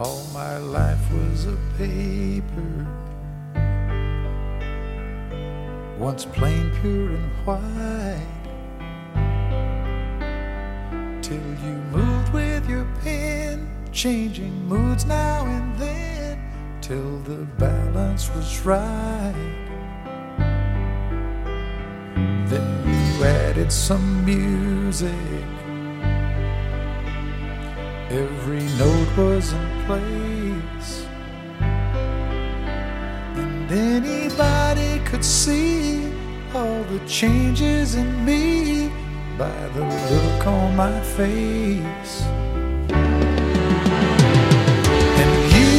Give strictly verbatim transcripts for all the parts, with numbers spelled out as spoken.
All my life was a paper, once plain, pure and white, till you moved with your pen, changing moods now and then, till the balance was right. Then you added some music, every note was in place, and anybody could see all the changes in me by the look on my face. And you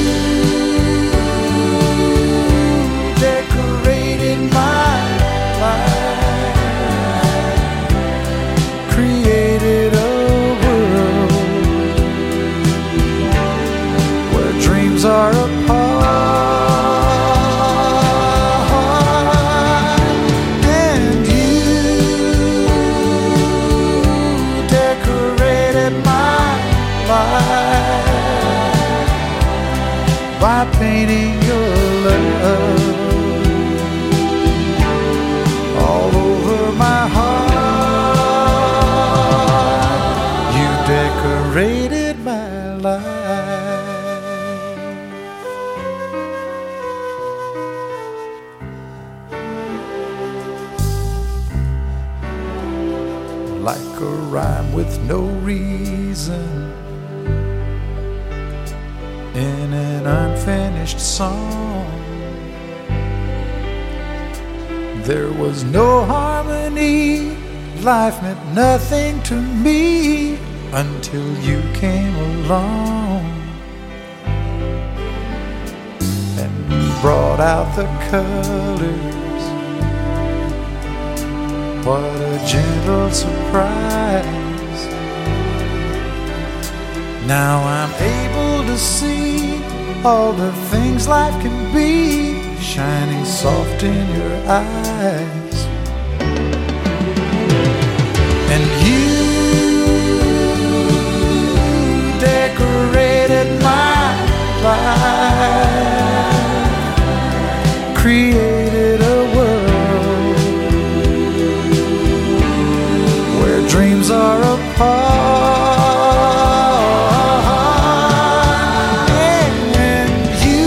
decorated my life, created a are apart, and you decorated my life by painting your love all over my heart. You decorated my life. Like a rhyme with no reason in an unfinished song, there was no harmony, life meant nothing to me until you came along and brought out the colors. What a gentle surprise. Now I'm able to see all the things life can be, shining soft in your eyes. And you decorated my life, created a world where dreams are apart, and you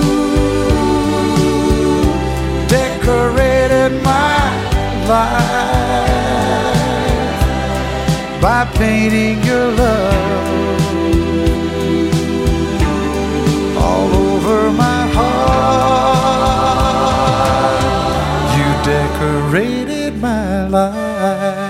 decorated my life by painting your love all over my heart. You decorated my life.